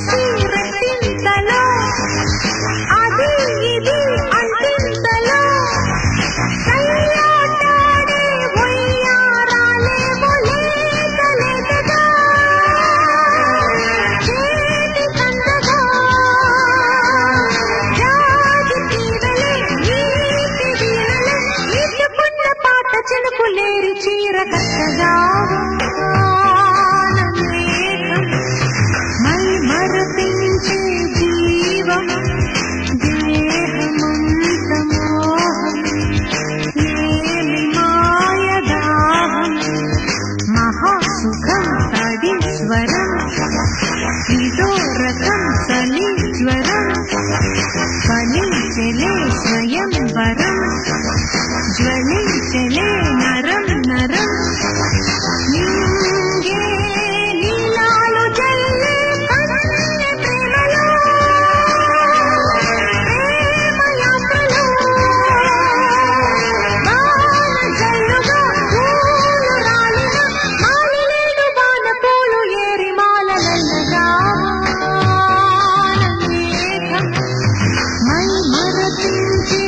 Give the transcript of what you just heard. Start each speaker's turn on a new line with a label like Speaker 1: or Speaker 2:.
Speaker 1: కసి రెట్టింతలో అది ఇది అంటింతలో కయ్యాటాడే ఉయ్యారాలేమో లేత లేతగా చేతి కందగా జాజి తీరలే నీటి వీరలే ఇటుకున్న పాట చినుకులేరి చీర కట్టగా మై మరపించే జీవం దేహమంత మోహం ఏమి మాయదాహం మహాసుఖం తడి స్వరం ఇదో రకం చలి జ్వరం ఫలించలే స్వయంవరం జ్వలించలే నరం నరం నింగే నీలాలు జల్లే కన్నె ప్రేమలో ప్రేమయాత్రలో వాన జల్లుగా పూలు రాలిన మాలిలేడు బాణ పూలు ఏరి మాలలల్లగా మేఘం మై మరపించే